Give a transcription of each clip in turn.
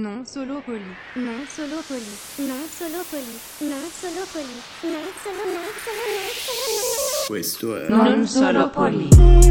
Non solo poli. Non solo poli. Non solo poli. Non solo poli. Non solo. Questo è Non solo poli.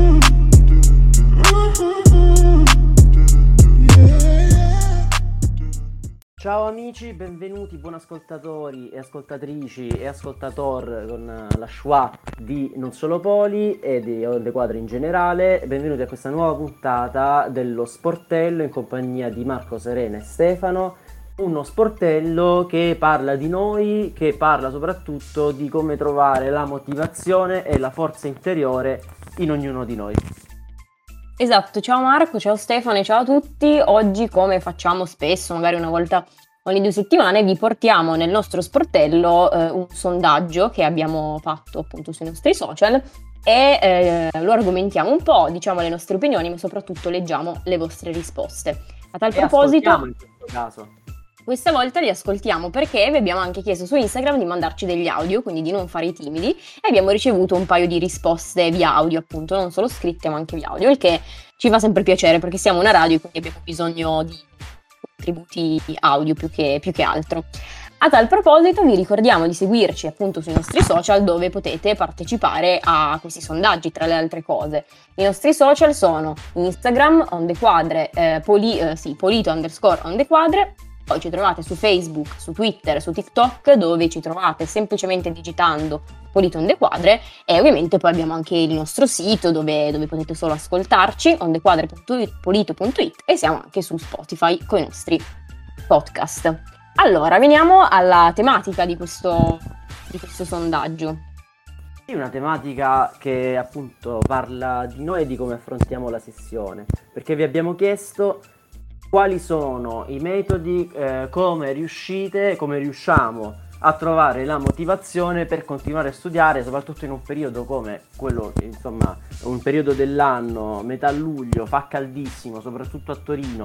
Ciao amici, benvenuti, buon ascoltatori e ascoltatrici e ascoltator con la schwa di Non Solo Poli e di Onde Quadre in generale. Benvenuti a questa nuova puntata dello Sportello in compagnia di Marco, Serena e Stefano. Uno sportello che parla di noi, che parla soprattutto di come trovare la motivazione e la forza interiore in ognuno di noi. Esatto, ciao Marco, ciao Stefano e ciao a tutti. Oggi, come facciamo spesso, magari una volta ogni 2 settimane, vi portiamo nel nostro sportello un sondaggio che abbiamo fatto appunto sui nostri social e lo argomentiamo un po', diciamo le nostre opinioni, ma soprattutto leggiamo le vostre risposte. A tal proposito, in questo caso. questa volta li ascoltiamo perché vi abbiamo anche chiesto su Instagram di mandarci degli audio, quindi di non fare i timidi, e abbiamo ricevuto un paio di risposte via audio, appunto, non solo scritte ma anche via audio, il che ci fa sempre piacere perché siamo una radio e quindi abbiamo bisogno di contributi audio più che altro. A tal proposito vi ricordiamo di seguirci appunto sui nostri social dove potete partecipare a questi sondaggi tra le altre cose. I nostri social sono Instagram, ondequadre, polito_ondequadre. Poi ci trovate su Facebook, su Twitter, su TikTok, dove ci trovate semplicemente digitando Polito Onde Quadre, e ovviamente poi abbiamo anche il nostro sito dove potete solo ascoltarci, ondequadre.polito.it, e siamo anche su Spotify con i nostri podcast. Allora, veniamo alla tematica di questo sondaggio. Sì, una tematica che appunto parla di noi e di come affrontiamo la sessione, perché vi abbiamo chiesto quali sono i metodi, come riusciamo a trovare la motivazione per continuare a studiare, soprattutto in un periodo come quello, insomma, un periodo dell'anno, metà luglio, fa caldissimo, soprattutto a Torino.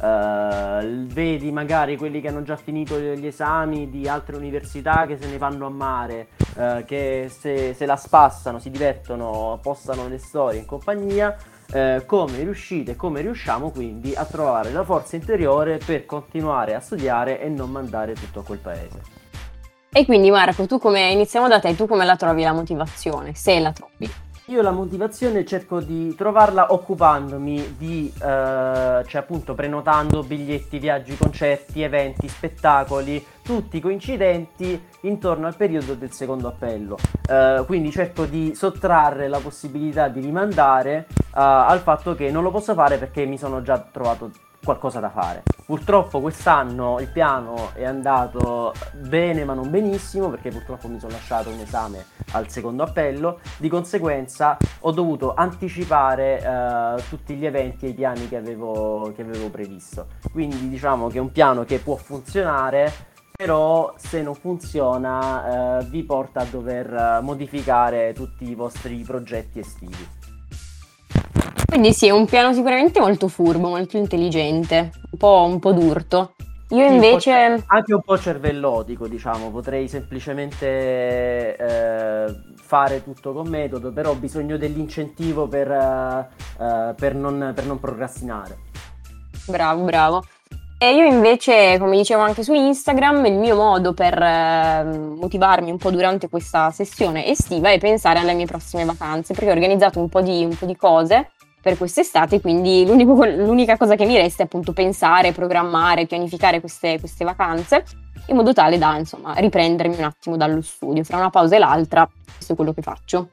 Vedi magari quelli che hanno già finito gli esami di altre università che se ne vanno a mare, che se la spassano, si divertono, postano le storie in compagnia. Come riusciamo quindi a trovare la forza interiore per continuare a studiare e non mandare tutto a quel paese. E quindi Marco, iniziamo da te, tu come la trovi la motivazione, se la trovi? Io la motivazione cerco di trovarla occupandomi cioè appunto prenotando biglietti, viaggi, concerti, eventi, spettacoli, tutti coincidenti intorno al periodo del secondo appello. Quindi cerco di sottrarre la possibilità di rimandare al fatto che non lo posso fare perché mi sono già trovato qualcosa da fare. Purtroppo quest'anno il piano è andato bene ma non benissimo, perché purtroppo mi sono lasciato un esame al secondo appello, di conseguenza ho dovuto anticipare tutti gli eventi e i piani che avevo previsto. Quindi diciamo che è un piano che può funzionare, però se non funziona vi porta a dover modificare tutti i vostri progetti estivi. Quindi sì, è un piano sicuramente molto furbo, molto intelligente, un po' d'urto. Io Sì, invece... anche un po' cervellotico, diciamo, potrei semplicemente fare tutto con metodo, però ho bisogno dell'incentivo per non procrastinare. Bravo. E io invece, come dicevo anche su Instagram, il mio modo per motivarmi un po' durante questa sessione estiva è pensare alle mie prossime vacanze, perché ho organizzato un po' di cose per quest'estate, quindi l'unica cosa che mi resta è appunto pensare, programmare, pianificare queste vacanze, in modo tale da, insomma, riprendermi un attimo dallo studio. Fra una pausa e l'altra, questo è quello che faccio.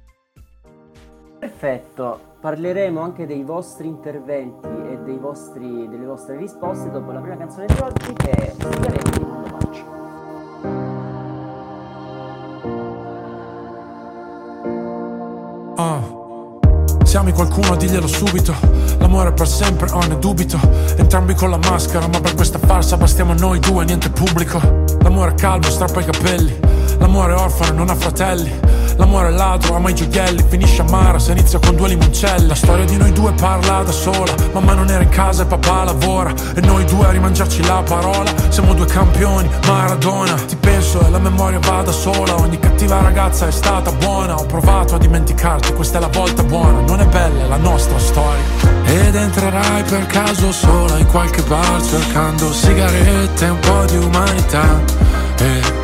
Perfetto, parleremo anche dei vostri interventi e delle vostre risposte dopo la prima canzone di oggi, che è Sigarette di Mondo Faccio. Se ami qualcuno diglielo subito, l'amore è per sempre, ne dubito. Entrambi con la maschera, ma per questa farsa bastiamo noi due, niente pubblico. L'amore è calmo, strappa i capelli. L'amore è orfano, non ha fratelli. L'amore è ladro, ama i gioielli, finisce amara se inizia con 2 limoncelli. La storia di noi due parla da sola, mamma non era in casa e papà lavora, e noi due a rimangiarci la parola. Siamo 2 campioni, Maradona. Ti penso e la memoria va da sola, ogni cattiva ragazza è stata buona. Ho provato a dimenticarti, questa è la volta buona. Non è bella, è la nostra storia. Ed entrerai per caso sola in qualche bar cercando sigarette e un po' di umanità, e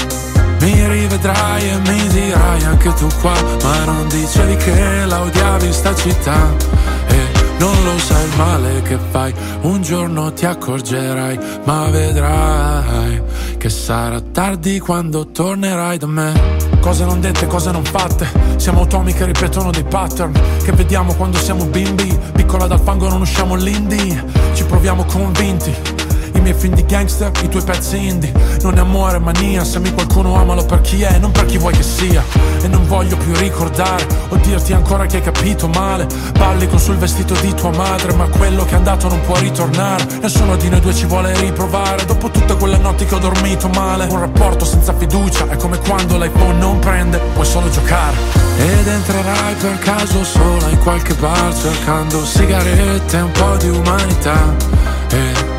mi rivedrai e mi dirai anche tu qua, ma non dicevi che la odiavi sta città, e non lo sai il male che fai, un giorno ti accorgerai, ma vedrai che sarà tardi quando tornerai da me. Cose non dette, cose non fatte, siamo automi che ripetono dei pattern che vediamo quando siamo bimbi, piccola dal fango non usciamo l'indie, ci proviamo convinti. I miei film di gangster, i tuoi pezzi indie. Non è amore, mania, se ami qualcuno amalo per chi è, non per chi vuoi che sia. E non voglio più ricordare o dirti ancora che hai capito male. Balli con sul vestito di tua madre, ma quello che è andato non può ritornare. Nessuno di noi due ci vuole riprovare, dopo tutte quelle notti che ho dormito male. Un rapporto senza fiducia è come quando l'iPhone non prende, puoi solo giocare. Ed entrerai per caso sola in qualche bar cercando sigarette e un po' di umanità, e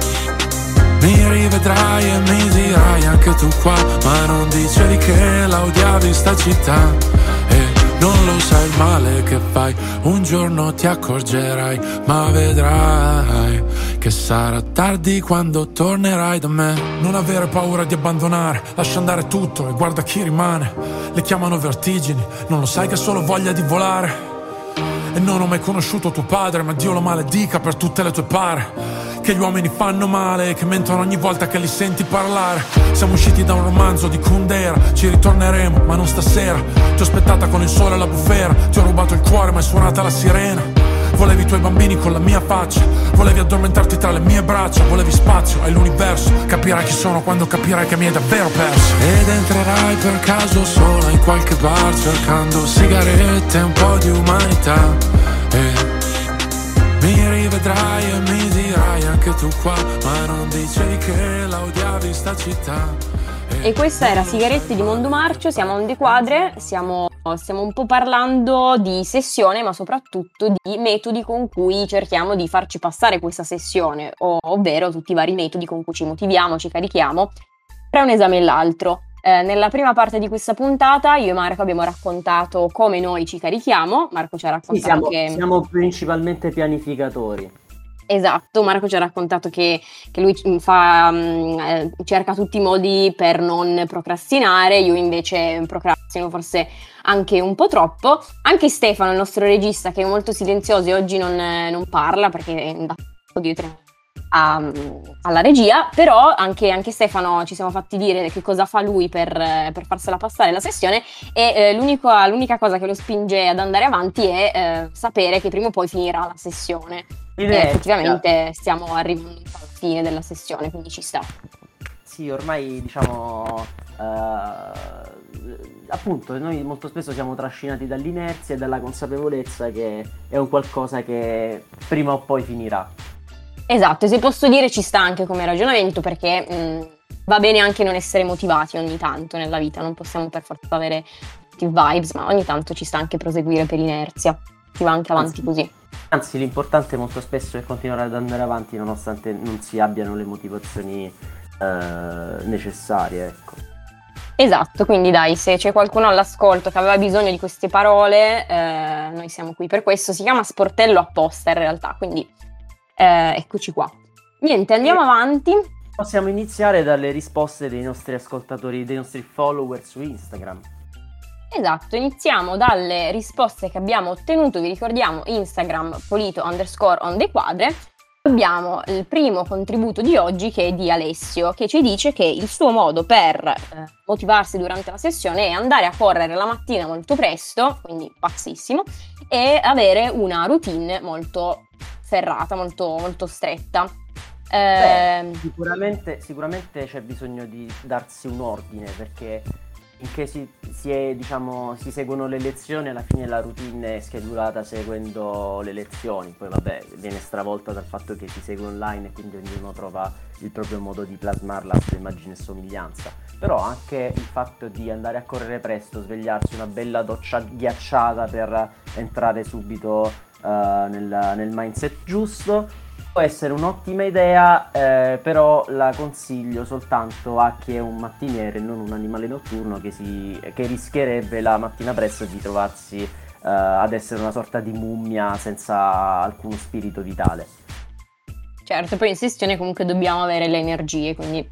mi rivedrai e mi dirai anche tu qua, ma non dicevi che la odiavi sta città, e non lo sai il male che fai, un giorno ti accorgerai, ma vedrai che sarà tardi quando tornerai da me. Non avere paura di abbandonare, lascia andare tutto e guarda chi rimane. Le chiamano vertigini, non lo sai che ho solo voglia di volare. E non ho mai conosciuto tuo padre, ma Dio lo maledica per tutte le tue pare. Che gli uomini fanno male, che mentono ogni volta che li senti parlare. Siamo usciti da un romanzo di Kundera, ci ritorneremo, ma non stasera. Ti ho aspettata con il sole e la bufera, ti ho rubato il cuore ma è suonata la sirena. Volevi i tuoi bambini con la mia faccia, volevi addormentarti tra le mie braccia, volevi spazio e l'universo. Capirai chi sono quando capirai che mi hai davvero perso. Ed entrerai per caso sola in qualche bar cercando sigarette e un po' di umanità, e mi rivedrai e mi dirai anche tu qua, ma non dicevi che la odiavi sta città. E questa era Sigarette di Mondo Marcio, siamo a Onde Quadre, stiamo un po' parlando di sessione, ma soprattutto di metodi con cui cerchiamo di farci passare questa sessione, ovvero tutti i vari metodi con cui ci motiviamo, ci carichiamo tra un esame e l'altro. Nella prima parte di questa puntata io e Marco abbiamo raccontato come noi ci carichiamo. Marco ci ha raccontato siamo principalmente pianificatori. Esatto, Marco ci ha raccontato che lui cerca tutti i modi per non procrastinare, io invece procrastino forse anche un po' troppo. Anche Stefano, il nostro regista, che è molto silenzioso e oggi non parla perché è andato dietro alla regia, però anche Stefano ci siamo fatti dire che cosa fa lui per farsela passare la sessione, e l'unica cosa che lo spinge ad andare avanti è sapere che prima o poi finirà la sessione. E effettivamente stiamo arrivando alla fine della sessione, quindi ci sta. Sì, ormai diciamo appunto noi molto spesso siamo trascinati dall'inerzia e dalla consapevolezza che è un qualcosa che prima o poi finirà. Esatto, e se posso dire ci sta anche come ragionamento, perché va bene anche non essere motivati ogni tanto nella vita, non possiamo per forza avere vibes, ma ogni tanto ci sta anche proseguire per inerzia, si va anche avanti così. Anzi, l'importante molto spesso è continuare ad andare avanti nonostante non si abbiano le motivazioni necessarie, ecco. Esatto, quindi dai, se c'è qualcuno all'ascolto che aveva bisogno di queste parole, noi siamo qui per questo. Si chiama Sportello Apposta in realtà, quindi eccoci qua. Niente, andiamo avanti. Possiamo iniziare dalle risposte dei nostri ascoltatori, dei nostri follower su Instagram. Esatto, iniziamo dalle risposte che abbiamo ottenuto. Vi ricordiamo Instagram _ondequadre. Abbiamo il primo contributo di oggi, che è di Alessio, che ci dice che il suo modo per motivarsi durante la sessione è andare a correre la mattina molto presto, quindi pazzissimo, e avere una routine molto ferrata, molto, molto stretta. Sicuramente c'è bisogno di darsi un ordine, perché finché si seguono le lezioni, alla fine la routine è schedulata seguendo le lezioni, poi vabbè viene stravolta dal fatto che si segue online e quindi ognuno trova il proprio modo di plasmarla a sua immagine e somiglianza. però anche il fatto di andare a correre presto, svegliarsi, una bella doccia ghiacciata per entrare subito nel mindset giusto, può essere un'ottima idea, però la consiglio soltanto a chi è un mattiniere e non un animale notturno che rischierebbe la mattina presto di trovarsi ad essere una sorta di mummia senza alcuno spirito vitale. Certo, poi in sessione comunque dobbiamo avere le energie, quindi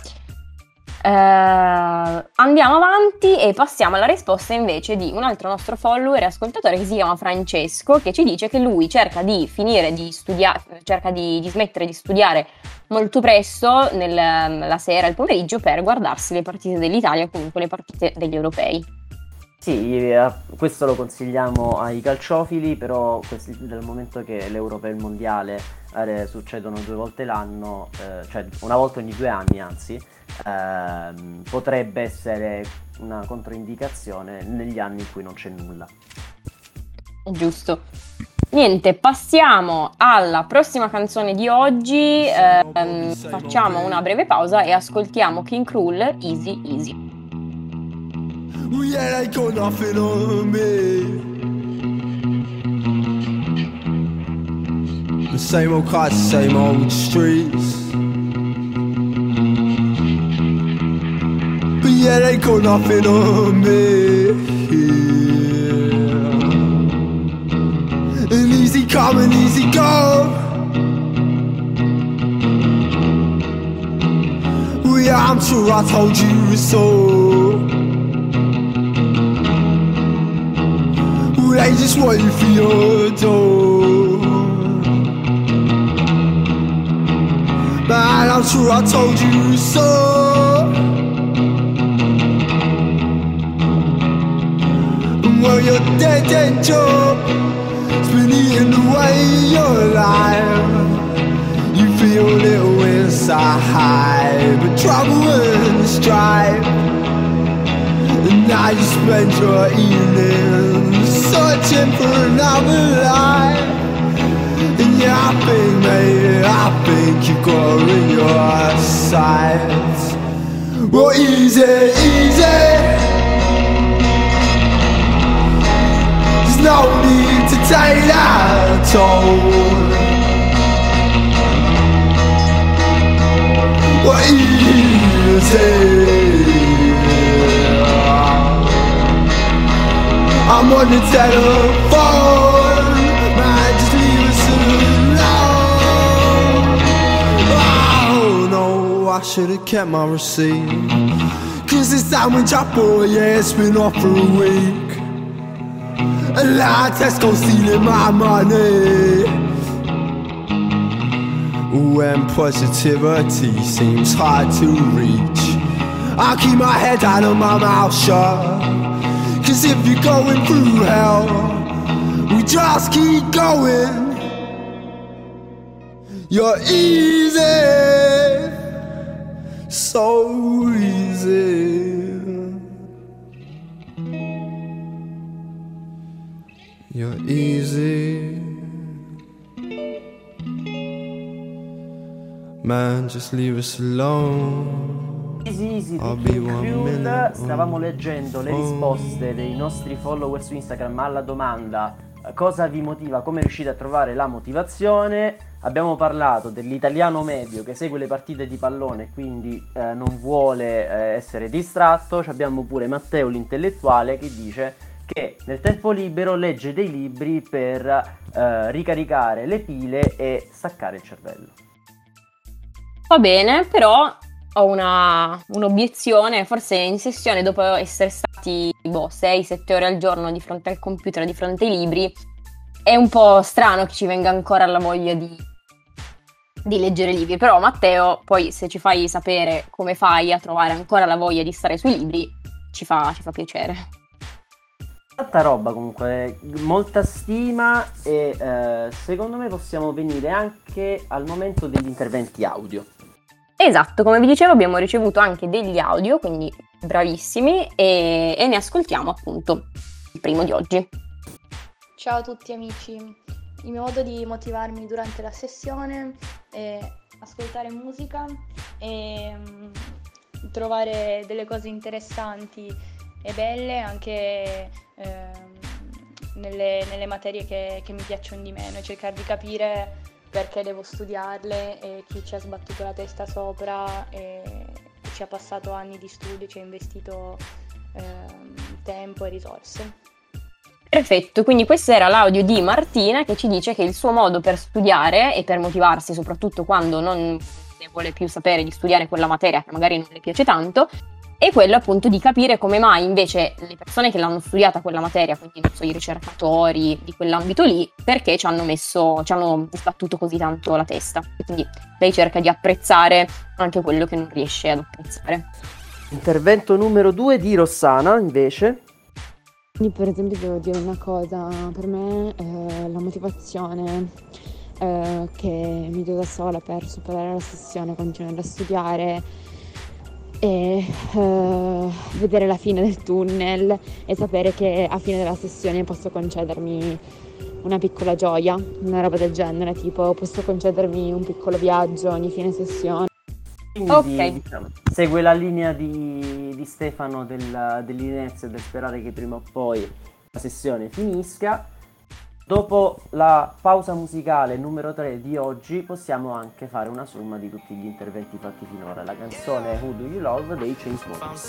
andiamo avanti e passiamo alla risposta invece di un altro nostro follower e ascoltatore che si chiama Francesco, che ci dice che lui cerca di finire di studiare, cerca di smettere di studiare molto presto la sera, il pomeriggio, per guardarsi le partite dell'Italia, comunque le partite degli europei. Sì, questo lo consigliamo ai calciofili, però dal momento che l'Europa e il Mondiale succedono 2 volte l'anno, cioè una volta ogni 2 anni anzi, potrebbe essere una controindicazione negli anni in cui non c'è nulla. Giusto. Niente, passiamo alla prossima canzone di oggi, facciamo una breve pausa e ascoltiamo King Krul, Easy Easy. Yeah, they got nothing on me. The same old cars, same old streets. But yeah, they got nothing on me. Yeah. And easy come and easy go. Well, yeah, I'm sure I told you so. They just want you for your door. Man, I'm sure I told you so. Well, your dead job has been eating away your life. You feel a little inside, but trouble and strife. And now you spend your evenings searching for another life. And yeah, I think you got her in your sights. Well, easy, easy. There's no need to take that toll. Well, easy. I'm on the telephone, man, just leave us alone. Oh no, I should've kept my receipt. Cause this sandwich I bought, yeah, it's been off for a week. And now Tesco stealing my money. When positivity seems hard to reach, I keep my head down and my mouth shut. Cause if you're going through hell, we just keep going. You're easy, so easy. You're easy. Man, just leave us alone. Easy di King Krul. Stavamo leggendo le risposte dei nostri follower su Instagram alla domanda cosa vi motiva, come riuscite a trovare la motivazione. Abbiamo parlato dell'italiano medio che segue le partite di pallone, quindi non vuole essere distratto. Abbiamo pure Matteo l'intellettuale che dice che nel tempo libero legge dei libri per ricaricare le pile e staccare il cervello. Va bene, però ho un'obiezione. Forse in sessione, dopo essere stati 6-7 ore al giorno di fronte al computer, di fronte ai libri, è un po' strano che ci venga ancora la voglia di leggere libri. Però Matteo, poi se ci fai sapere come fai a trovare ancora la voglia di stare sui libri, ci fa piacere. Tanta roba comunque, molta stima e secondo me possiamo venire anche al momento degli interventi audio. Esatto, come vi dicevo abbiamo ricevuto anche degli audio, quindi bravissimi, e ne ascoltiamo appunto il primo di oggi. Ciao a tutti amici, il mio modo di motivarmi durante la sessione è ascoltare musica e trovare delle cose interessanti e belle anche nelle materie che mi piacciono di meno, cercare di capire perché devo studiarle e chi ci ha sbattuto la testa sopra e ci ha passato anni di studio, ci ha investito tempo e risorse. Perfetto, quindi questo era l'audio di Martina che ci dice che il suo modo per studiare e per motivarsi, soprattutto quando non ne vuole più sapere di studiare quella materia che magari non le piace tanto, è quello appunto di capire come mai invece le persone che l'hanno studiata quella materia, quindi non so, i ricercatori di quell'ambito lì, perché ci hanno sbattuto così tanto la testa. E quindi lei cerca di apprezzare anche quello che non riesce ad apprezzare. Intervento numero 2 di Rossana, invece. Quindi per esempio devo dire una cosa, per me la motivazione che mi do da sola per superare la sessione, continuare a studiare e vedere la fine del tunnel e sapere che a fine della sessione posso concedermi una piccola gioia, una roba del genere, tipo posso concedermi un piccolo viaggio ogni fine sessione. Quindi diciamo, segue la linea di Stefano dell'inerzia e del sperare che prima o poi la sessione finisca. Dopo la pausa musicale numero 3 di oggi possiamo anche fare una somma di tutti gli interventi fatti finora. La canzone Who Do You Love dei Chainsmokers.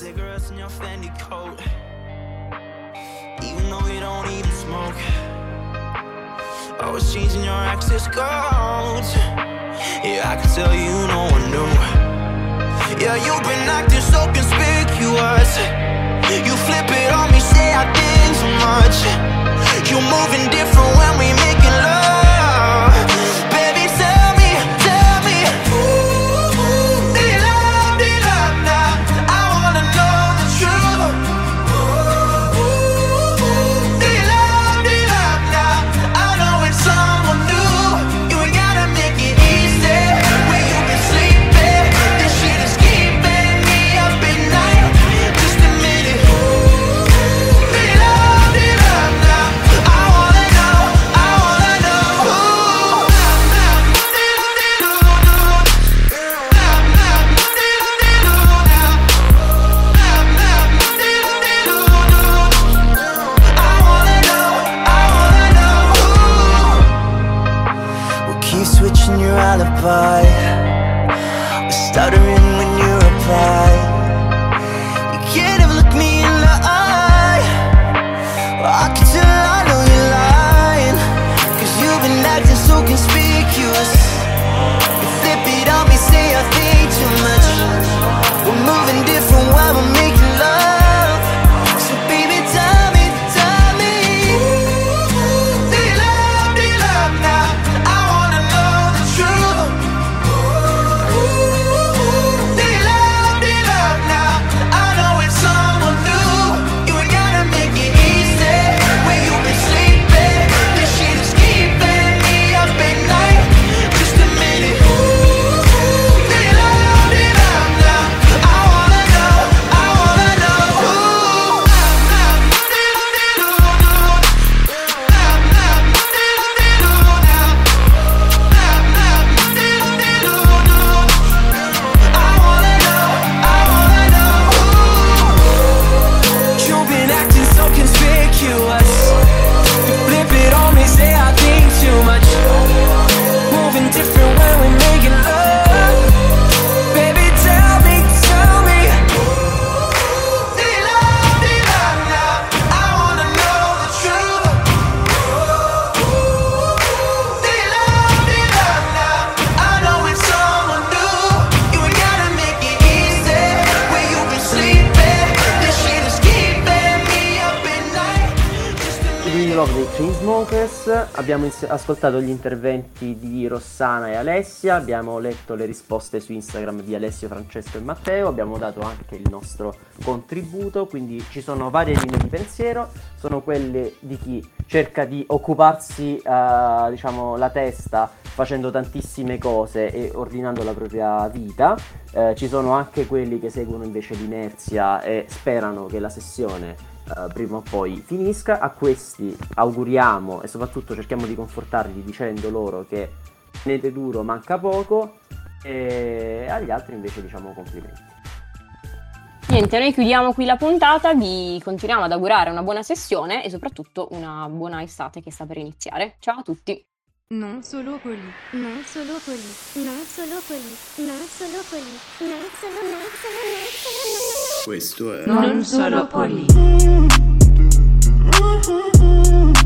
Yeah, you've been acting so conspicuous. You flip it on me, say I think too much. You moving different when we making love. Baby, tell me, ooh, do you love now? I wanna know the truth. Ooh, do you love now? I know it's someone new. You ain't gotta make it easy. Where you been sleeping? This shit is keeping me up at night. Just admit it. Ooh, do you love now? I wanna know. We'll keep switching your alibi. We're stuttering when you reply. You can't even look me in the eye. Well, I can tell I know you're lying. Cause you've been acting so conspicuous. You flip it on me, say I think too much. We're moving different while we're making love. So baby, tell me, do you love now? I wanna know the truth. Do you love now? I know it's someone new. You ain't gotta make it easy. Where you been sleeping? This shit is keeping me up at night. Just a minute. Do you love now? I wanna know. You've been acting so conspicuous. You flip it on me, say I think too much. Moving different when we're making love. Baby, tell me. Do you love now? I wanna know the truth. Do you love now? I know it's someone new. You ain't gotta make it easy. Where you been sleeping? This shit is keeping me up at night. Just a Do You Love dei Chainsmokers. Abbiamo ascoltato gli interventi di Rossana e Alessia, abbiamo letto le risposte su Instagram di Alessio, Francesco e Matteo, abbiamo dato anche il nostro contributo, quindi ci sono varie linee di pensiero, sono quelle di chi cerca di occuparsi diciamo la testa facendo tantissime cose e ordinando la propria vita, ci sono anche quelli che seguono invece l'inerzia e sperano che la sessione prima o poi finisca. A questi auguriamo e soprattutto cerchiamo di confortarli dicendo loro che tenete duro, manca poco, e agli altri invece diciamo complimenti. Niente, noi chiudiamo qui la puntata, vi continuiamo ad augurare una buona sessione e soprattutto una buona estate che sta per iniziare. Ciao a tutti! Non solo poli, non solo poli, non solo poli, non solo poli, non solo, non solo, non solo. Questo è Non solo poli.